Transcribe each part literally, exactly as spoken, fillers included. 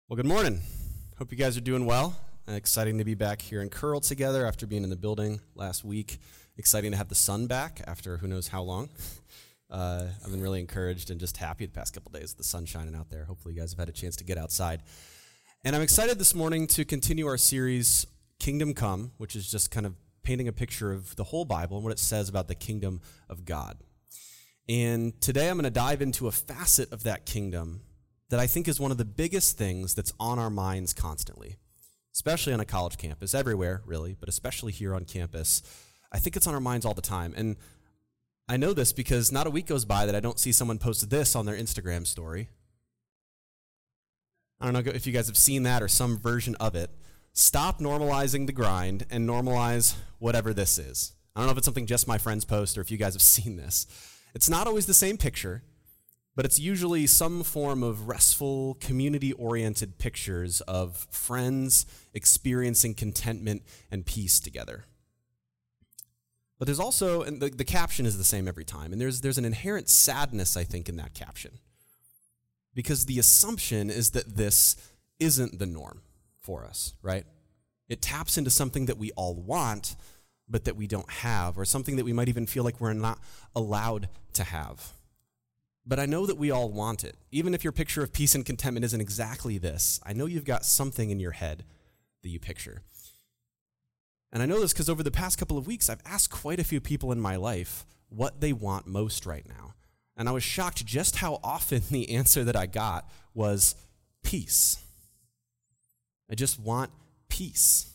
Well, good morning. Hope you guys are doing well. Uh, exciting to be back here in Curl together after being in the building last week. Exciting to have the sun back after who knows how long. Uh, I've been really encouraged and just happy the past couple days with the sun shining out there. Hopefully you guys have had a chance to get outside. And I'm excited this morning to continue our series, Kingdom Come, which is just kind of painting a picture of the whole Bible and what it says about the kingdom of God. And today I'm going to dive into a facet of that kingdom that I think is one of the biggest things that's on our minds constantly, especially on a college campus, everywhere really, but especially here on campus. I think it's on our minds all the time. And I know this because not a week goes by that I don't see someone post this on their Instagram story. I don't know if you guys have seen that or some version of it. Stop normalizing the grind and normalize whatever this is. I don't know if it's something just my friends post or if you guys have seen this. It's not always the same picture, but it's usually some form of restful, community-oriented pictures of friends experiencing contentment and peace together. But there's also, and the, the caption is the same every time, and there's, there's an inherent sadness, I think, in that caption. Because the assumption is that this isn't the norm for us, right? It taps into something that we all want, but that we don't have, or something that we might even feel like we're not allowed to have. But I know that we all want it. Even if your picture of peace and contentment isn't exactly this, I know you've got something in your head that you picture. And I know this because over the past couple of weeks, I've asked quite a few people in my life what they want most right now. And I was shocked just how often the answer that I got was peace. I just want peace.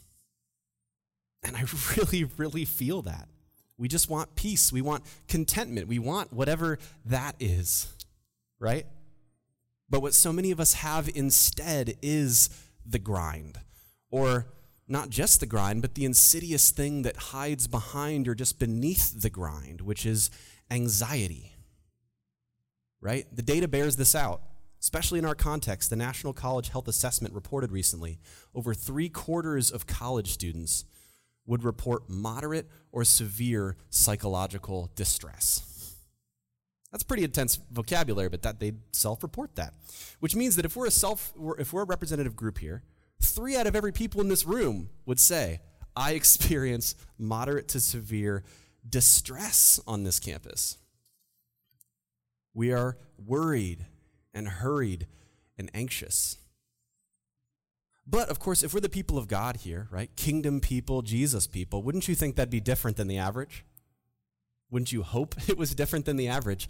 And I really, really feel that. We just want peace. We want contentment. We want whatever that is, right? But what so many of us have instead is the grind. Or not just the grind, but the insidious thing that hides behind or just beneath the grind, which is anxiety, right? The data bears this out, especially in our context. The National College Health Assessment reported recently over three quarters of college students would report moderate or severe psychological distress. That's pretty intense vocabulary, but that they self-report that, which means that if we're a self, if we're a representative group here, three out of every people in this room would say, I experience moderate to severe distress on this campus. We are worried and hurried and anxious. But, of course, if we're the people of God here, right, kingdom people, Jesus people, wouldn't you think that'd be different than the average? Wouldn't you hope it was different than the average?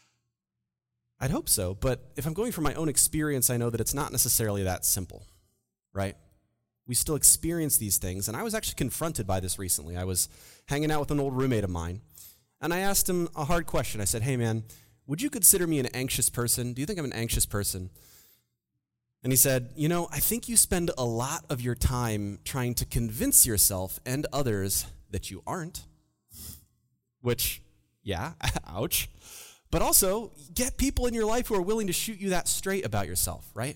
I'd hope so, but if I'm going from my own experience, I know that it's not necessarily that simple, right? We still experience these things, and I was actually confronted by this recently. I was hanging out with an old roommate of mine, and I asked him a hard question. I said, hey, man, would you consider me an anxious person? Do you think I'm an anxious person? And he said, you know, I think you spend a lot of your time trying to convince yourself and others that you aren't. Which, yeah, ouch. But also, get people in your life who are willing to shoot you that straight about yourself, right?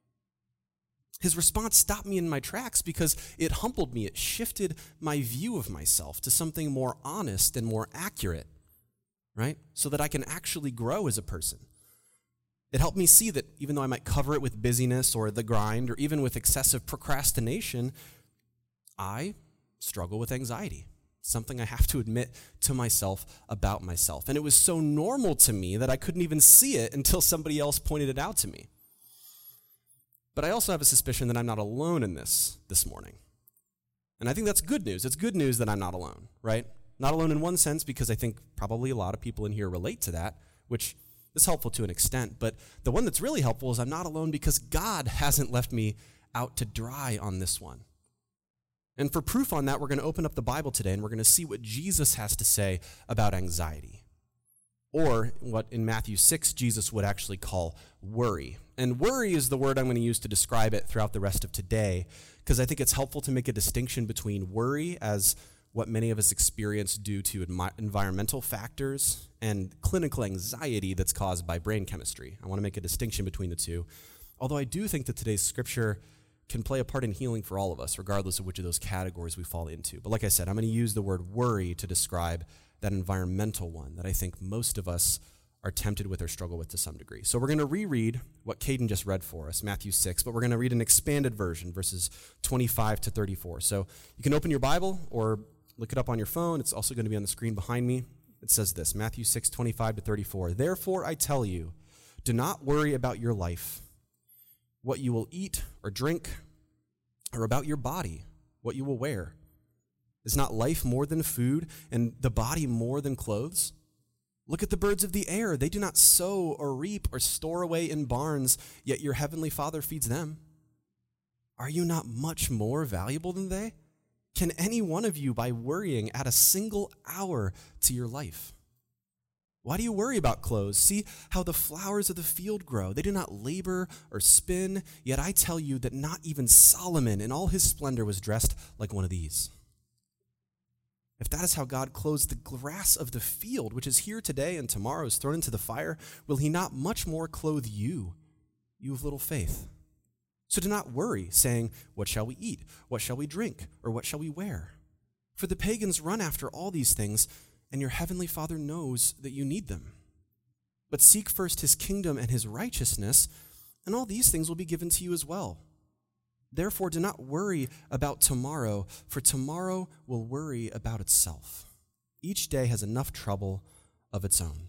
His response stopped me in my tracks because it humbled me. It shifted my view of myself to something more honest and more accurate, right? So that I can actually grow as a person. It helped me see that even though I might cover it with busyness or the grind or even with excessive procrastination, I struggle with anxiety, something I have to admit to myself about myself. And it was so normal to me that I couldn't even see it until somebody else pointed it out to me. But I also have a suspicion that I'm not alone in this this morning. And I think that's good news. It's good news that I'm not alone, right? Not alone in one sense because I think probably a lot of people in here relate to that, which is helpful to an extent, but the one that's really helpful is I'm not alone because God hasn't left me out to dry on this one. And for proof on that, we're going to open up the Bible today and we're going to see what Jesus has to say about anxiety, or what in Matthew six Jesus would actually call worry. And worry is the word I'm going to use to describe it throughout the rest of today, because I think it's helpful to make a distinction between worry as what many of us experience due to environmental factors and clinical anxiety that's caused by brain chemistry. I want to make a distinction between the two, although I do think that today's scripture can play a part in healing for all of us, regardless of which of those categories we fall into. But like I said, I'm going to use the word worry to describe that environmental one that I think most of us are tempted with or struggle with to some degree. So we're going to reread what Caden just read for us, Matthew six, but we're going to read an expanded version, verses twenty-five to thirty-four. So you can open your Bible or look it up on your phone. It's also going to be on the screen behind me. It says this, Matthew six, twenty-five to thirty-four. Therefore I tell you, do not worry about your life, what you will eat or drink, or about your body, what you will wear. Is not life more than food, and the body more than clothes? Look at the birds of the air. They do not sow or reap or store away in barns, yet your heavenly Father feeds them. Are you not much more valuable than they? Can any one of you, by worrying, add a single hour to your life? Why do you worry about clothes? See how the flowers of the field grow. They do not labor or spin, yet I tell you that not even Solomon in all his splendor was dressed like one of these. If that is how God clothes the grass of the field, which is here today and tomorrow is thrown into the fire, will he not much more clothe you, you of little faith? So do not worry, saying, what shall we eat? What shall we drink? Or what shall we wear? For the pagans run after all these things, and your heavenly Father knows that you need them. But seek first his kingdom and his righteousness, and all these things will be given to you as well. Therefore, do not worry about tomorrow, for tomorrow will worry about itself. Each day has enough trouble of its own.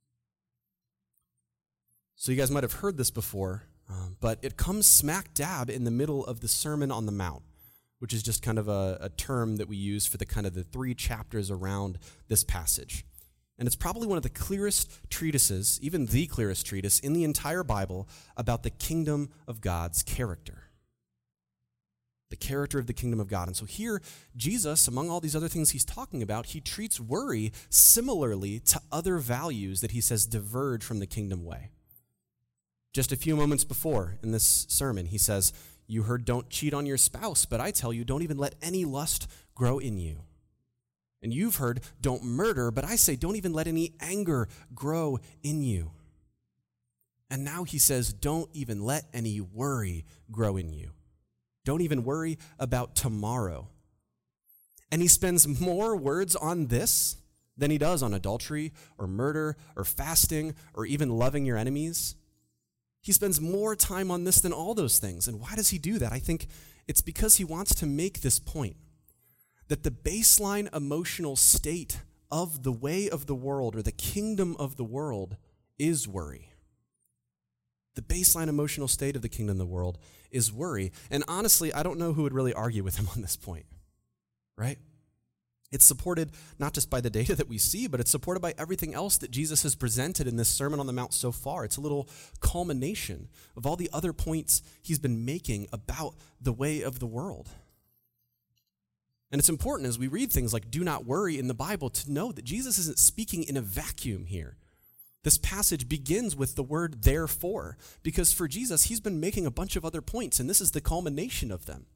So you guys might have heard this before, um, but it comes smack dab in the middle of the Sermon on the Mount, which is just kind of a, a term that we use for the kind of the three chapters around this passage. And it's probably one of the clearest treatises, even the clearest treatise in the entire Bible about the kingdom of God's character. The character of the kingdom of God. And so here, Jesus, among all these other things he's talking about, he treats worry similarly to other values that he says diverge from the kingdom way. Just a few moments before in this sermon, he says, you heard don't cheat on your spouse, but I tell you, don't even let any lust grow in you. And you've heard don't murder, but I say don't even let any anger grow in you. And now he says don't even let any worry grow in you. Don't even worry about tomorrow. And he spends more words on this than he does on adultery or murder or fasting or even loving your enemies. He spends more time on this than all those things. And why does he do that? I think it's because he wants to make this point, that the baseline emotional state of the way of the world or the kingdom of the world is worry. The baseline emotional state of the kingdom of the world is worry. And honestly, I don't know who would really argue with him on this point, right? It's supported not just by the data that we see, but it's supported by everything else that Jesus has presented in this Sermon on the Mount so far. It's a little culmination of all the other points he's been making about the way of the world. And it's important as we read things like do not worry in the Bible to know that Jesus isn't speaking in a vacuum here. This passage begins with the word therefore, because for Jesus, he's been making a bunch of other points, and this is the culmination of them.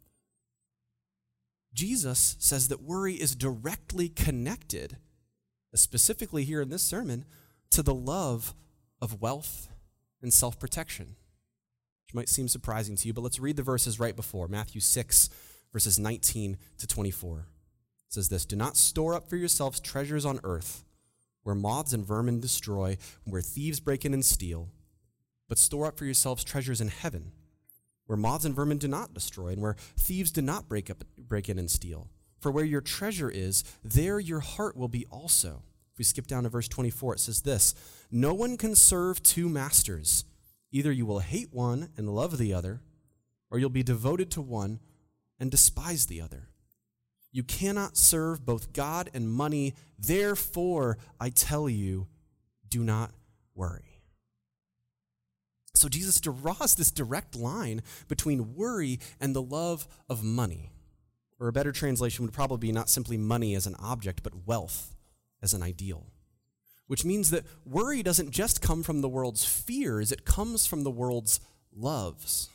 Jesus says that worry is directly connected, specifically here in this sermon, to the love of wealth and self-protection, which might seem surprising to you, but let's read the verses right before, Matthew six, verses nineteen to twenty-four. It says this, do not store up for yourselves treasures on earth, where moths and vermin destroy, where thieves break in and steal, but store up for yourselves treasures in heaven, where moths and vermin do not destroy, and where thieves do not break up, break in and steal. For where your treasure is, there your heart will be also. If we skip down to verse twenty-four, it says this, no one can serve two masters. Either you will hate one and love the other, or you'll be devoted to one and despise the other. You cannot serve both God and money. Therefore, I tell you, do not worry. So Jesus draws this direct line between worry and the love of money. Or a better translation would probably be not simply money as an object, but wealth as an ideal. Which means that worry doesn't just come from the world's fears, it comes from the world's loves.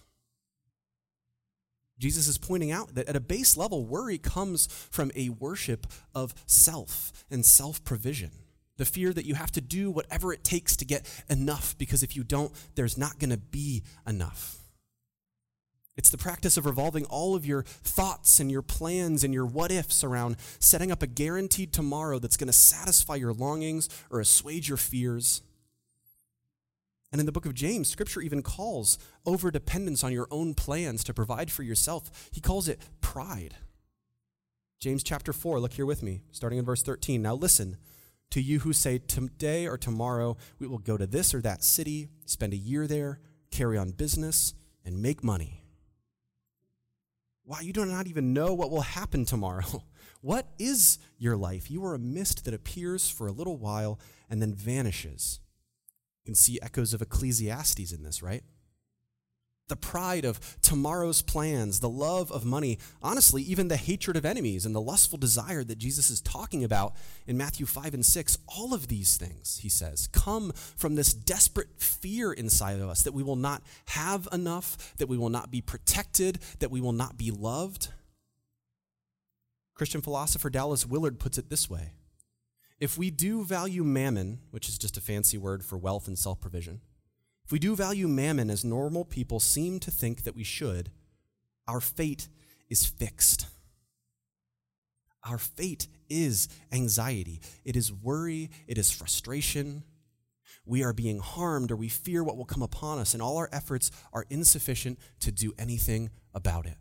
Jesus is pointing out that at a base level, worry comes from a worship of self and self-provision. The fear that you have to do whatever it takes to get enough, because if you don't, there's not going to be enough. It's the practice of revolving all of your thoughts and your plans and your what-ifs around setting up a guaranteed tomorrow that's going to satisfy your longings or assuage your fears. And in the book of James, Scripture even calls overdependence on your own plans to provide for yourself, he calls it pride. James chapter four, look here with me, starting in verse thirteen. Now listen, to you who say, today or tomorrow we will go to this or that city, spend a year there, carry on business, and make money. Wow, you do not even know what will happen tomorrow. What is your life? You are a mist that appears for a little while and then vanishes. You can see echoes of Ecclesiastes in this, right? The pride of tomorrow's plans, the love of money, honestly, even the hatred of enemies and the lustful desire that Jesus is talking about in Matthew five and six, all of these things, he says, come from this desperate fear inside of us that we will not have enough, that we will not be protected, that we will not be loved. Christian philosopher Dallas Willard puts it this way: if we do value mammon, which is just a fancy word for wealth and self-provision, if we do value mammon as normal people seem to think that we should, our fate is fixed. Our fate is anxiety. It is worry. It is frustration. We are being harmed, or we fear what will come upon us, and all our efforts are insufficient to do anything about it.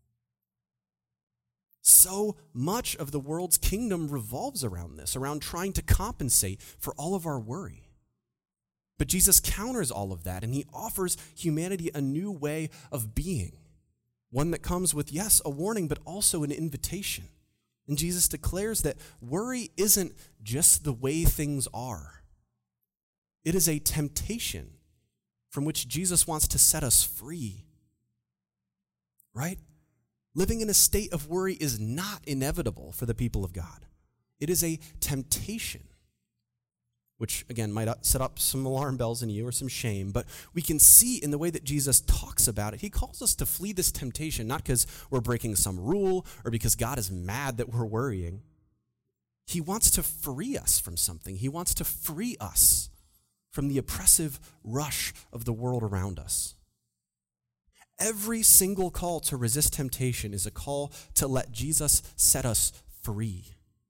So much of the world's kingdom revolves around this, around trying to compensate for all of our worry. But Jesus counters all of that, and he offers humanity a new way of being, one that comes with, yes, a warning, but also an invitation. And Jesus declares that worry isn't just the way things are. It is a temptation from which Jesus wants to set us free, right? Living in a state of worry is not inevitable for the people of God. It is a temptation, which, again, might set up some alarm bells in you or some shame, but we can see in the way that Jesus talks about it, he calls us to flee this temptation, not because we're breaking some rule or because God is mad that we're worrying. He wants to free us from something. He wants to free us from the oppressive rush of the world around us. Every single call to resist temptation is a call to let Jesus set us free.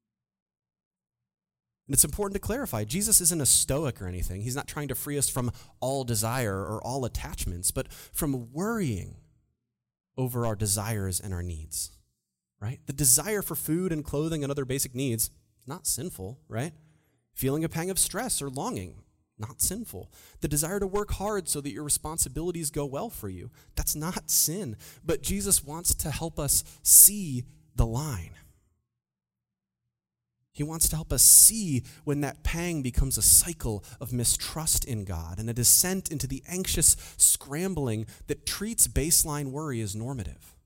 And it's important to clarify, Jesus isn't a stoic or anything. He's not trying to free us from all desire or all attachments, but from worrying over our desires and our needs, right? The desire for food and clothing and other basic needs is not sinful, right? Feeling a pang of stress or longing, not sinful. The desire to work hard so that your responsibilities go well for you, that's not sin. But Jesus wants to help us see the line. He wants to help us see when that pang becomes a cycle of mistrust in God and a descent into the anxious scrambling that treats baseline worry as normative.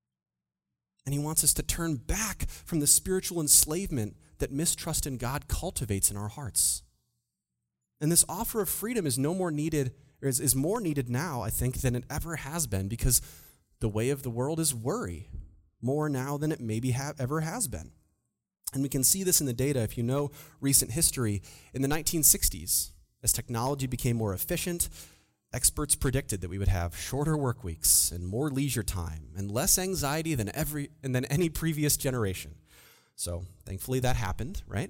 And he wants us to turn back from the spiritual enslavement that mistrust in God cultivates in our hearts. And this offer of freedom is no more needed, or is, is more needed now, I think, than it ever has been, because the way of the world is worry, more now than it maybe ha- ever has been. And we can see this in the data if you know recent history. In the nineteen sixties, as technology became more efficient, experts predicted that we would have shorter work weeks and more leisure time and less anxiety than every and than any previous generation. So thankfully that happened, right?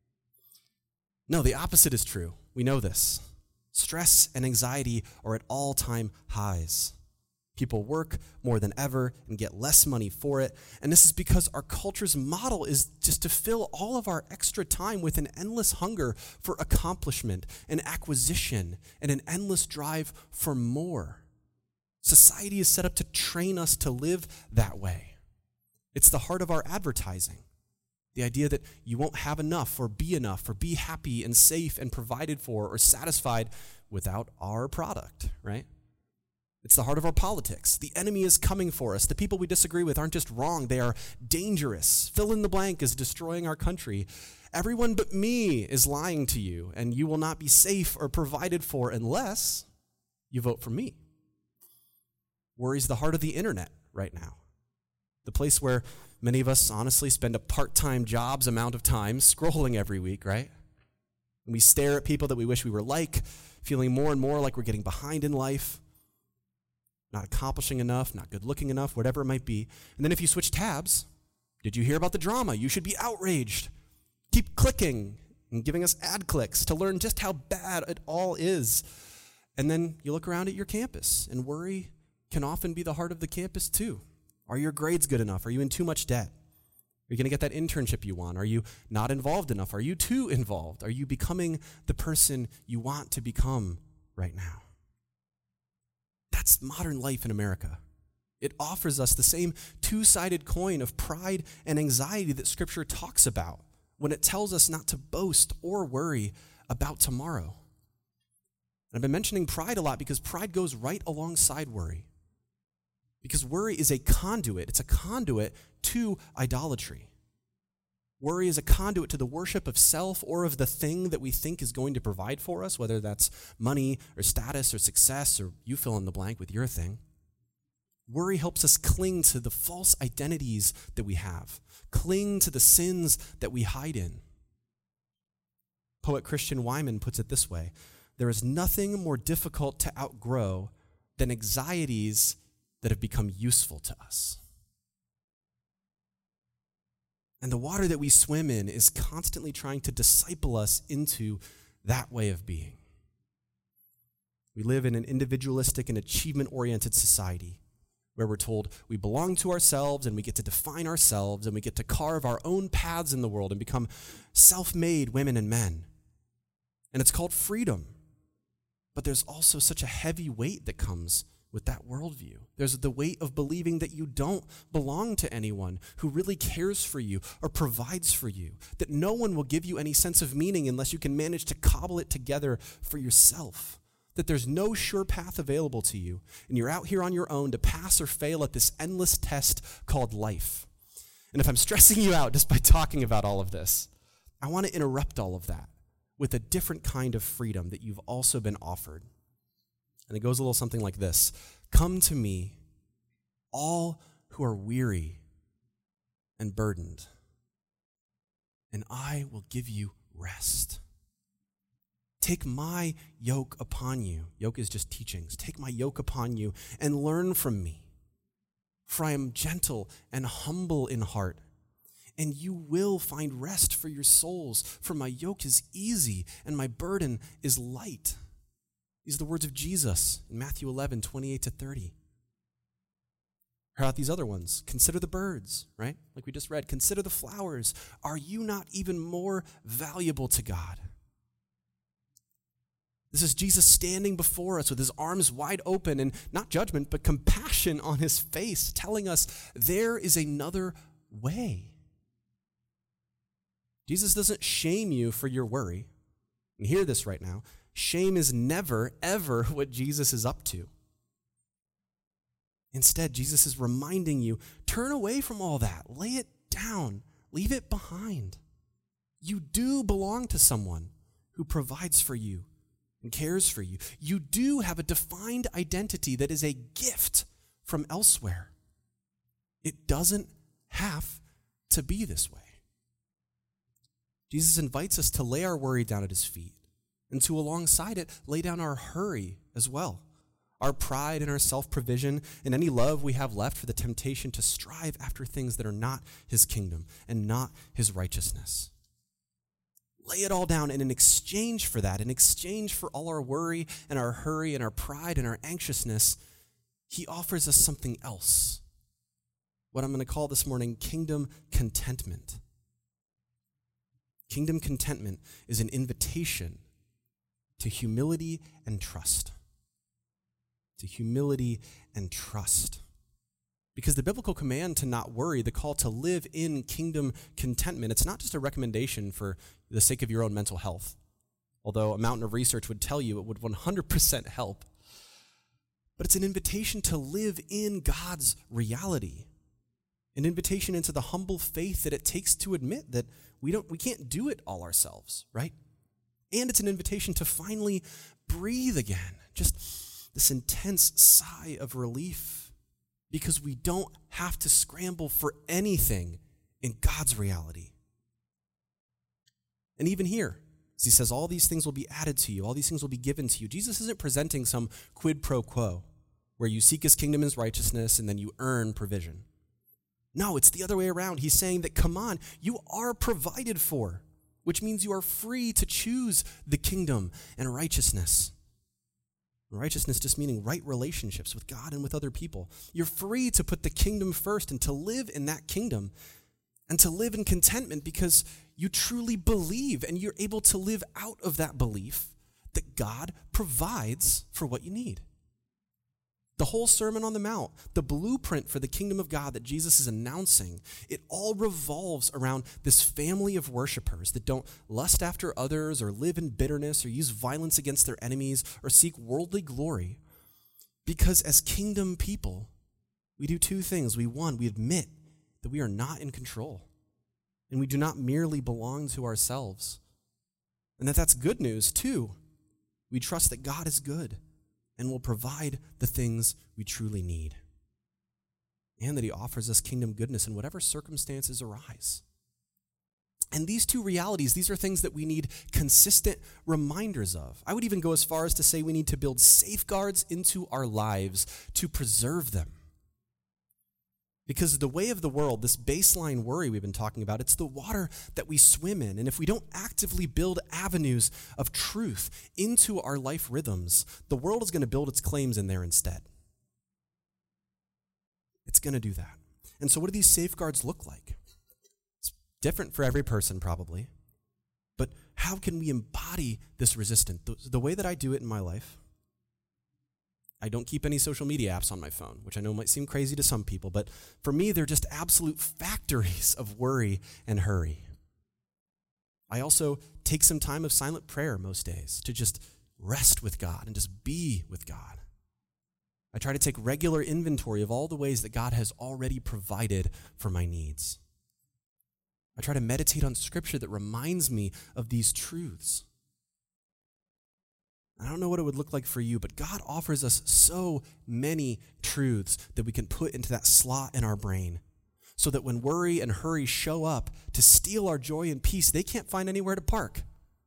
No, the opposite is true. We know this. Stress and anxiety are at all-time highs. People work more than ever and get less money for it. And this is because our culture's model is just to fill all of our extra time with an endless hunger for accomplishment and acquisition and an endless drive for more. Society is set up to train us to live that way. It's the heart of our advertising. The idea that you won't have enough or be enough or be happy and safe and provided for or satisfied without our product, right? It's the heart of our politics. The enemy is coming for us. The people we disagree with aren't just wrong, they are dangerous. Fill in the blank is destroying our country. Everyone but me is lying to you, and you will not be safe or provided for unless you vote for me. Worry's the heart of the internet right now. The place where many of us honestly spend a part-time job's amount of time scrolling every week, right? And we stare at people that we wish we were like, feeling more and more like we're getting behind in life, not accomplishing enough, not good looking enough, whatever it might be. And then if you switch tabs, did you hear about the drama? You should be outraged. Keep clicking and giving us ad clicks to learn just how bad it all is. And then you look around at your campus, and worry can often be the heart of the campus too. Are your grades good enough? Are you in too much debt? Are you going to get that internship you want? Are you not involved enough? Are you too involved? Are you becoming the person you want to become right now? That's modern life in America. It offers us the same two-sided coin of pride and anxiety that Scripture talks about when it tells us not to boast or worry about tomorrow. And I've been mentioning pride a lot because pride goes right alongside worry. Because worry is a conduit. It's a conduit to idolatry. Worry is a conduit to the worship of self or of the thing that we think is going to provide for us, whether that's money or status or success, or you fill in the blank with your thing. Worry helps us cling to the false identities that we have, cling to the sins that we hide in. Poet Christian Wyman puts it this way: there is nothing more difficult to outgrow than anxieties that have become useful to us. And the water that we swim in is constantly trying to disciple us into that way of being. We live in an individualistic and achievement-oriented society where we're told we belong to ourselves and we get to define ourselves and we get to carve our own paths in the world and become self-made women and men. And it's called freedom. But there's also such a heavy weight that comes with that worldview. There's the weight of believing that you don't belong to anyone who really cares for you or provides for you, that no one will give you any sense of meaning unless you can manage to cobble it together for yourself, that there's no sure path available to you, and you're out here on your own to pass or fail at this endless test called life. And if I'm stressing you out just by talking about all of this, I want to interrupt all of that with a different kind of freedom that you've also been offered. And it goes a little something like this: come to me, all who are weary and burdened, and I will give you rest. Take my yoke upon you. Yoke is just teachings. Take my yoke upon you and learn from me. For I am gentle and humble in heart, and you will find rest for your souls. For my yoke is easy and my burden is light. These are the words of Jesus in Matthew eleven, twenty-eight to thirty. How about these other ones? Consider the birds, right? Like we just read. Consider the flowers. Are you not even more valuable to God? This is Jesus standing before us with his arms wide open, and not judgment, but compassion on his face, telling us there is another way. Jesus doesn't shame you for your worry. And hear this right now. Shame is never, ever what Jesus is up to. Instead, Jesus is reminding you, turn away from all that. Lay it down. Leave it behind. You do belong to someone who provides for you and cares for you. You do have a defined identity that is a gift from elsewhere. It doesn't have to be this way. Jesus invites us to lay our worry down at his feet, and to alongside it, lay down our hurry as well, our pride and our self-provision, and any love we have left for the temptation to strive after things that are not his kingdom and not his righteousness. Lay it all down, and in exchange for that, in exchange for all our worry and our hurry and our pride and our anxiousness, he offers us something else. What I'm going to call this morning kingdom contentment. Kingdom contentment is an invitation to humility and trust. To humility and trust. Because the biblical command to not worry, the call to live in kingdom contentment, it's not just a recommendation for the sake of your own mental health. Although a mountain of research would tell you it would one hundred percent help. But it's an invitation to live in God's reality. An invitation into the humble faith that it takes to admit that we don't, we can't do it all ourselves, right? And it's an invitation to finally breathe again. Just this intense sigh of relief, because we don't have to scramble for anything in God's reality. And even here, as he says, all these things will be added to you, all these things will be given to you. Jesus isn't presenting some quid pro quo where you seek his kingdom and his righteousness and then you earn provision. No, it's the other way around. He's saying that, come on, you are provided for, which means you are free to choose the kingdom and righteousness. Righteousness just meaning right relationships with God and with other people. You're free to put the kingdom first and to live in that kingdom and to live in contentment because you truly believe and you're able to live out of that belief that God provides for what you need. The whole Sermon on the Mount, the blueprint for the kingdom of God that Jesus is announcing, it all revolves around this family of worshipers that don't lust after others or live in bitterness or use violence against their enemies or seek worldly glory. Because as kingdom people, we do two things. We, one, we admit that we are not in control and we do not merely belong to ourselves. And that that's good news. Two, we trust that God is good and will provide the things we truly need. And that he offers us kingdom goodness in whatever circumstances arise. And these two realities, these are things that we need consistent reminders of. I would even go as far as to say we need to build safeguards into our lives to preserve them. Because the way of the world, this baseline worry we've been talking about, it's the water that we swim in. And if we don't actively build avenues of truth into our life rhythms, the world is going to build its claims in there instead. It's going to do that. And so what do these safeguards look like? It's different for every person probably. But how can we embody this resistance? The, the way that I do it in my life, I don't keep any social media apps on my phone, which I know might seem crazy to some people, but for me, they're just absolute factories of worry and hurry. I also take some time of silent prayer most days to just rest with God and just be with God. I try to take regular inventory of all the ways that God has already provided for my needs. I try to meditate on scripture that reminds me of these truths. I don't know what it would look like for you, but God offers us so many truths that we can put into that slot in our brain so that when worry and hurry show up to steal our joy and peace, they can't find anywhere to park.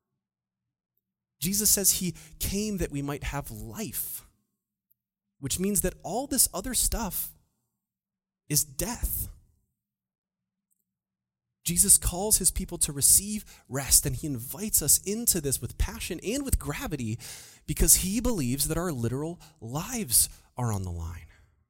Jesus says he came that we might have life, which means that all this other stuff is death. Jesus calls his people to receive rest, and he invites us into this with passion and with gravity because he believes that our literal lives are on the line.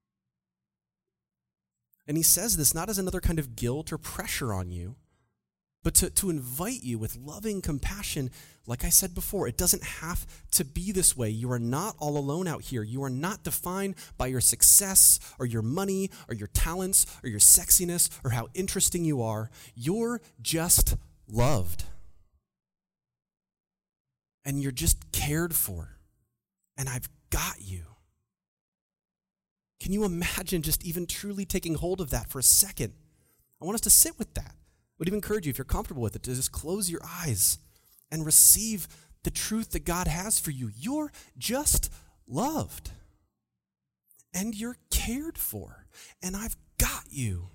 And he says this not as another kind of guilt or pressure on you, but to, to invite you with loving compassion. Like I said before, it doesn't have to be this way. You are not all alone out here. You are not defined by your success or your money or your talents or your sexiness or how interesting you are. You're just loved. And you're just cared for. And I've got you. Can you imagine just even truly taking hold of that for a second? I want us to sit with that. I would even encourage you, if you're comfortable with it, to just close your eyes and receive the truth that God has for you. You're just loved. And you're cared for. And I've got you.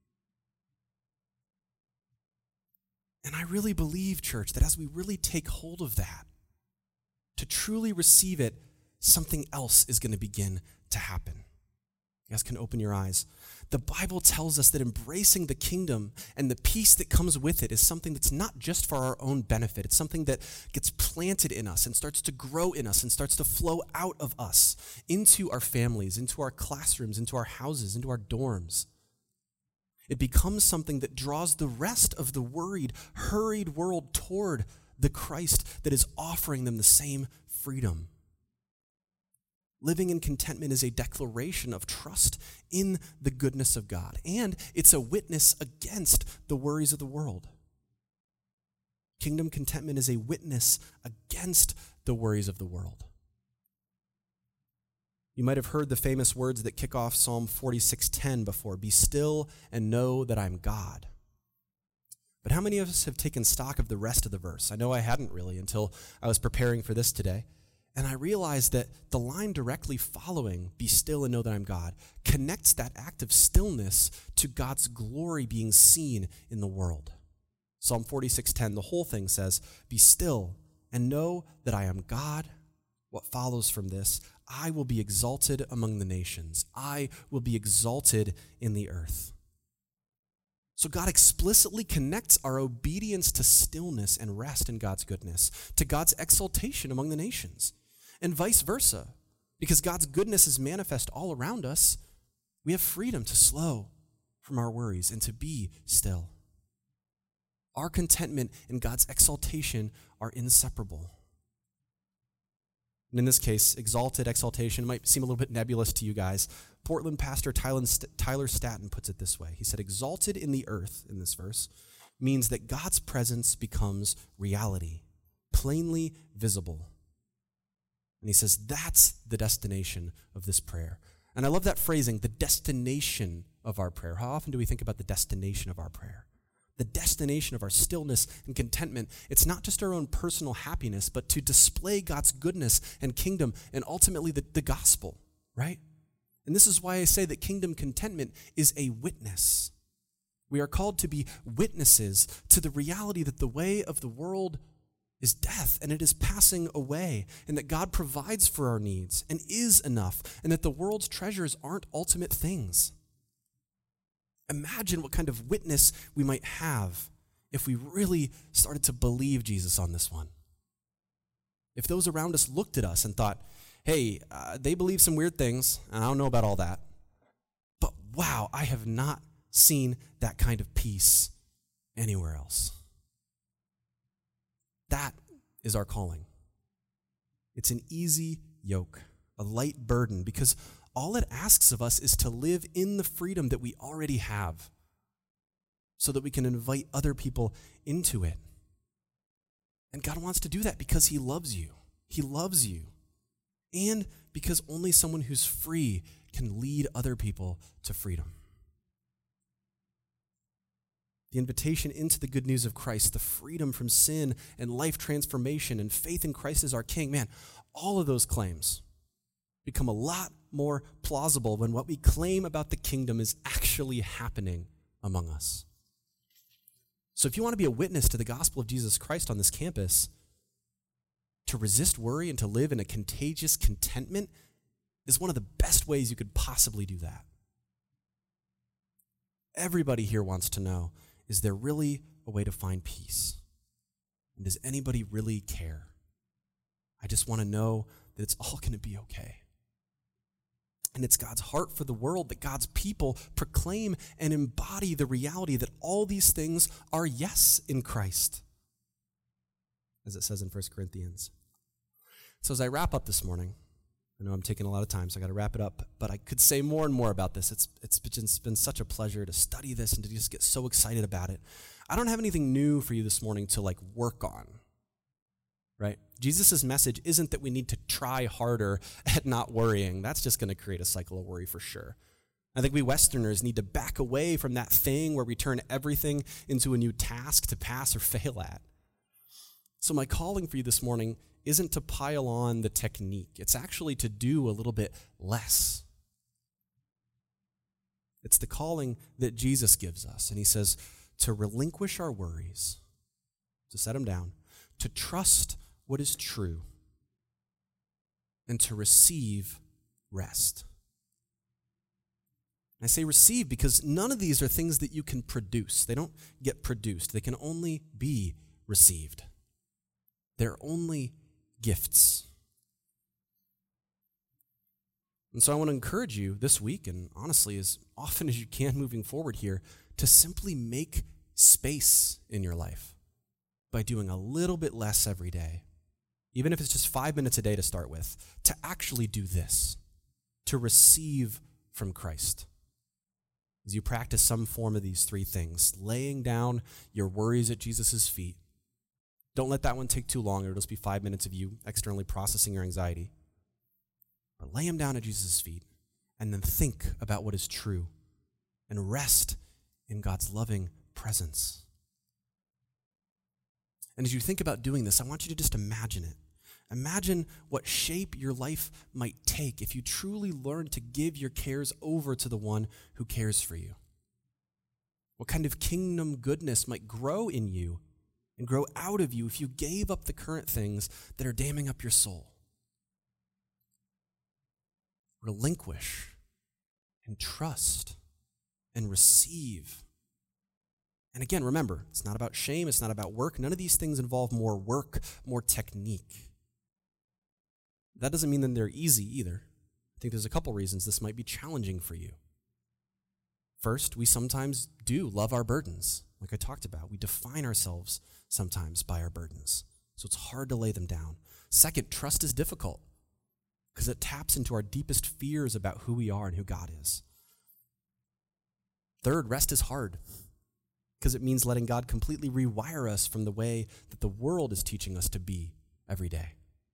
And I really believe, church, that as we really take hold of that, to truly receive it, something else is going to begin to happen. You guys can open your eyes. The Bible tells us that embracing the kingdom and the peace that comes with it is something that's not just for our own benefit. It's something that gets planted in us and starts to grow in us and starts to flow out of us into our families, into our classrooms, into our houses, into our dorms. It becomes something that draws the rest of the worried, hurried world toward the Christ that is offering them the same freedom. Living in contentment is a declaration of trust in the goodness of God, and it's a witness against the worries of the world. Kingdom contentment is a witness against the worries of the world. You might have heard the famous words that kick off Psalm forty-six ten before, "Be still and know that I'm God." But how many of us have taken stock of the rest of the verse? I know I hadn't really until I was preparing for this today. And I realized that the line directly following, "Be still and know that I'm God," connects that act of stillness to God's glory being seen in the world. Psalm forty-six ten, the whole thing says, "Be still and know that I am God." What follows from this? "I will be exalted among the nations. I will be exalted in the earth." So God explicitly connects our obedience to stillness and rest in God's goodness, to God's exaltation among the nations. And vice versa. Because God's goodness is manifest all around us, we have freedom to slow from our worries and to be still. Our contentment and God's exaltation are inseparable. And in this case, exalted exaltation might seem a little bit nebulous to you guys. Portland pastor Tyler Staton puts it this way. He said, exalted in the earth, in this verse, means that God's presence becomes reality, plainly visible. And he says that's the destination of this prayer. And I love that phrasing, the destination of our prayer. How often do we think about the destination of our prayer? The destination of our stillness and contentment. It's not just our own personal happiness, but to display God's goodness and kingdom and ultimately the, the gospel, right? And this is why I say that kingdom contentment is a witness. We are called to be witnesses to the reality that the way of the world is death, and it is passing away, and that God provides for our needs and is enough, and that the world's treasures aren't ultimate things. Imagine what kind of witness we might have if we really started to believe Jesus on this one. If those around us looked at us and thought, hey, uh, they believe some weird things, and I don't know about all that, but wow, I have not seen that kind of peace anywhere else. That is our calling. It's an easy yoke, a light burden, because all it asks of us is to live in the freedom that we already have so that we can invite other people into it. And God wants to do that because he loves you. He loves you. And because only someone who's free can lead other people to freedom. The invitation into the good news of Christ, the freedom from sin and life transformation and faith in Christ as our King, man, all of those claims become a lot more plausible when what we claim about the kingdom is actually happening among us. So if you want to be a witness to the gospel of Jesus Christ on this campus, to resist worry and to live in a contagious contentment is one of the best ways you could possibly do that. Everybody here wants to know, is there really a way to find peace? And does anybody really care? I just want to know that it's all going to be okay. And it's God's heart for the world that God's people proclaim and embody the reality that all these things are yes in Christ, as it says in First Corinthians. So as I wrap up this morning, I know I'm taking a lot of time, so I got to wrap it up, but I could say more and more about this. It's it's been, it's been such a pleasure to study this and to just get so excited about it. I don't have anything new for you this morning to like work on, right? Jesus' message isn't that we need to try harder at not worrying. That's just going to create a cycle of worry for sure. I think we Westerners need to back away from that thing where we turn everything into a new task to pass or fail at. So my calling for you this morning isn't to pile on the technique. It's actually to do a little bit less. It's the calling that Jesus gives us. And he says to relinquish our worries, to set them down, to trust what is true, and to receive rest. I say receive because none of these are things that you can produce. They don't get produced. They can only be received. They're only gifts. And so I want to encourage you this week, and honestly, as often as you can moving forward here, to simply make space in your life by doing a little bit less every day, even if it's just five minutes a day to start with, to actually do this, to receive from Christ. As you practice some form of these three things, laying down your worries at Jesus' feet. Don't let that one take too long. It'll just be five minutes of you externally processing your anxiety. But lay them down at Jesus' feet and then think about what is true and rest in God's loving presence. And as you think about doing this, I want you to just imagine it. Imagine what shape your life might take if you truly learn to give your cares over to the one who cares for you. What kind of kingdom goodness might grow in you and grow out of you if you gave up the current things that are damming up your soul. Relinquish and trust and receive. And again, remember, it's not about shame, it's not about work. None of these things involve more work, more technique. That doesn't mean that they're easy either. I think there's a couple reasons this might be challenging for you. First, we sometimes do love our burdens, like I talked about. We define ourselves sometimes by our burdens, so it's hard to lay them down. Second, trust is difficult because it taps into our deepest fears about who we are and who God is. Third, rest is hard because it means letting God completely rewire us from the way that the world is teaching us to be every day.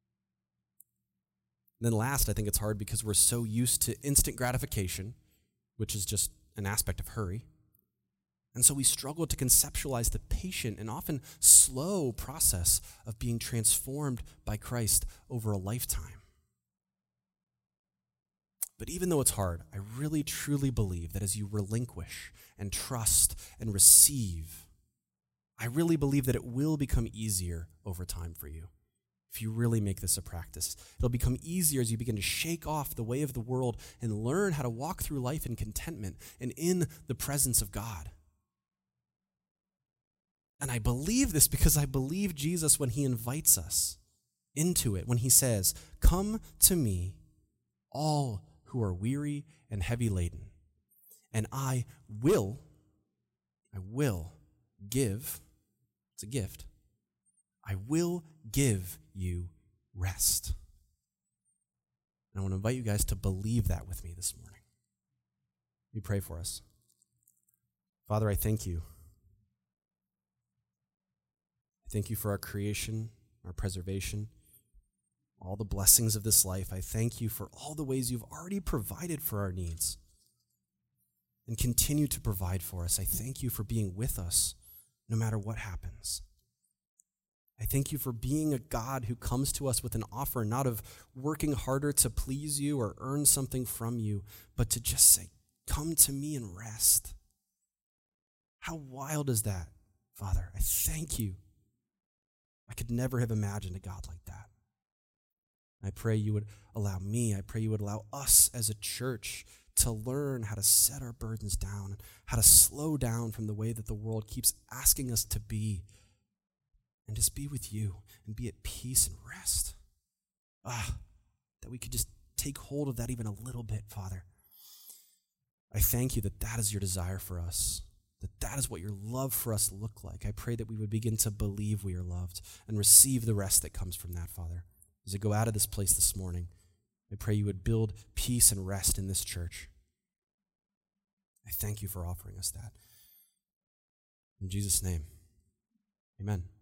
And then last, I think it's hard because we're so used to instant gratification, which is just an aspect of hurry. And so we struggle to conceptualize the patient and often slow process of being transformed by Christ over a lifetime. But even though it's hard, I really truly believe that as you relinquish and trust and receive, I really believe that it will become easier over time for you. If you really make this a practice, it'll become easier as you begin to shake off the way of the world and learn how to walk through life in contentment and in the presence of God. And I believe this because I believe Jesus when he invites us into it, when he says, "Come to me, all who are weary and heavy laden, and I will, I will give," it's a gift, "I will give you rest." And I want to invite you guys to believe that with me this morning. Let me pray for us. Father, I thank you. I thank you for our creation, our preservation, all the blessings of this life. I thank you for all the ways you've already provided for our needs and continue to provide for us. I thank you for being with us no matter what happens. I thank you for being a God who comes to us with an offer, not of working harder to please you or earn something from you, but to just say, "Come to me and rest." How wild is that, Father? I thank you. I could never have imagined a God like that. I pray you would allow me, I pray you would allow us as a church to learn how to set our burdens down, how to slow down from the way that the world keeps asking us to be, and just be with you and be at peace and rest. Ah, that we could just take hold of that even a little bit, Father. I thank you that that is your desire for us, that that is what your love for us look like. I pray that we would begin to believe we are loved and receive the rest that comes from that, Father. As I go out of this place this morning, I pray you would build peace and rest in this church. I thank you for offering us that. In Jesus' name, amen.